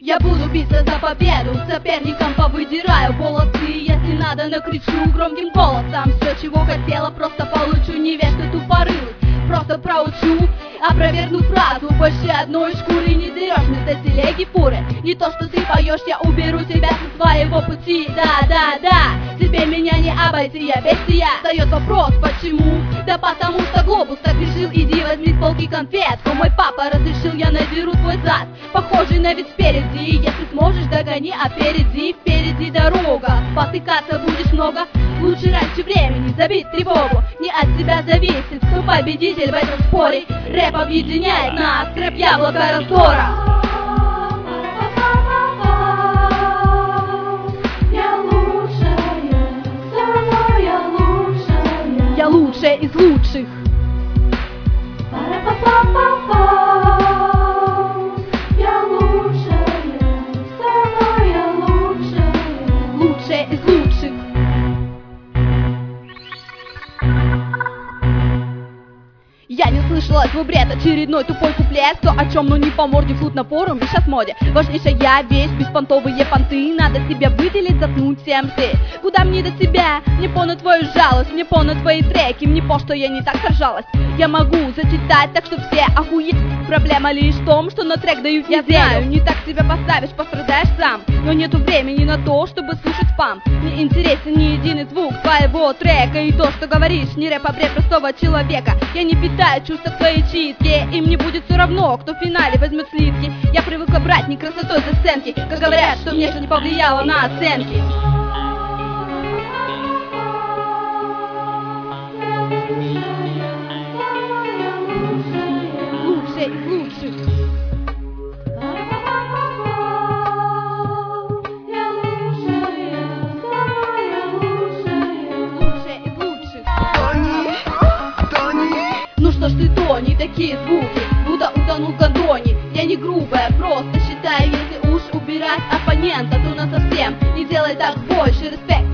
Я буду биться за победу, соперникам повыдираю волосы. Если надо, накричу громким голосом. Все, чего хотела, просто получу. Невеж ты тупорылый, просто проучу. Опровергну фразу: больше одной шкуры не дерешь вместо телеги фуры. Не то, что ты поешь, я уберу тебя со своего пути. Да, тебе меня не обойти, я бестия. Встает вопрос, почему? Да потому что глобус так решил. Иди возьми с полки конфетку. Мой папа разрешил, я надеру твой зад, похожий на вид спереди. Если сможешь, догони, впереди дорога. Потыкаться будешь много, лучше раньше времени забить тревогу. Не от тебя зависит, кто победитель в этом споре. Рэп объединяет нас, рэп яблоко раздора. Я лучшая, самая лучшая. Я лучшая из лучших. Я лучшая, самая лучшая. Лучшая из лучших. Я не услышала твой бред, очередной тупой куплет. Кто о чем, но не по морде, флут на форуме, сейчас в моде. Важнейшая вещь, беспонтовые понты. Надо себя выделить, заткнуть всем рты. Куда мне до тебя? Мне по на твою жалость, мне по на твои треки. Мне по, что я не так сражалась. Я могу зачитать, так что все охуеть. Проблема лишь в том, что на трек дают неделю. Я знаю, не так себя поставишь, пострадаешь сам. Но нету времени на то, чтобы слушать спам. Не интересен ни единый звук твоего трека. И то, что говоришь, не рэп, а бред простого человека. Я не питаю чувства к твоей читке. Им не будет все равно, кто в финале возьмет сливки. Я привыкла брать не красотой за сценки. Как говорят, что внешне не повлияло на оценки. Лучшая из лучших. Что ж ты, Тони, такие звуки, будто утонул в гондоне. Я не грубая, просто считаю, если уж убирать оппонента, то насовсем. Не делай так больше, респект.